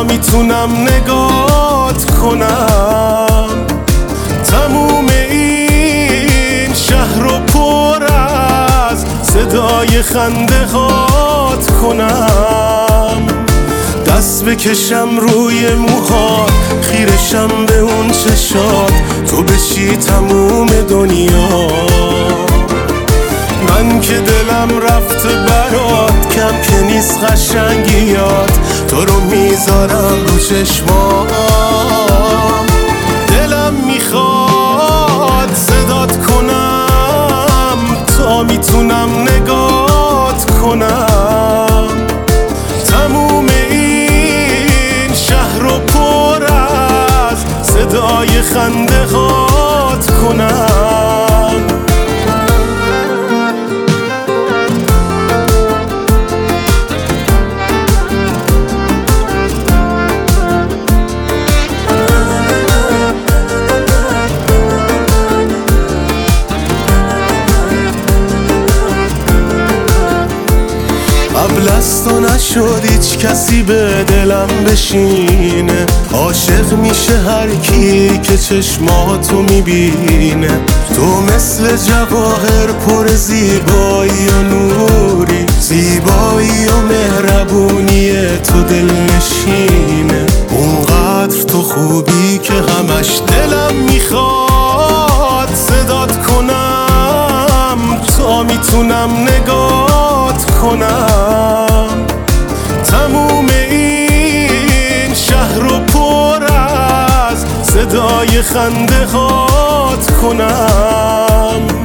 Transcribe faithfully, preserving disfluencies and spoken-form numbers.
تا میتونم نگات کنم، تموم این شهر رو پر از صدای خنده هات کنم. دست بکشم روی موهات، خیرشم به اون چشات، تو بشی تموم دنیا. من که دلم رفته برات، کم که نیست قشنگیات، تو رو میذارم رو چشمام. دلم میخواد صدات کنم تا میتونم نگات کنم، تموم این شهر رو پر از صدای خنده هات کنم. قبل از تو نشد هیچ کسی به دلم بشینه، عاشق میشه هر کی که چشماتو میبینه. تو مثل جواهر پر زیبایی و نوری، زیبایی و مهربونی تو دل نشینه. اونقدر تو خوبی که همش دلم میخواد صدات کنم تا میتونم نگات کنم، تموم این شهر رو پر از صدای خنده هات کنم.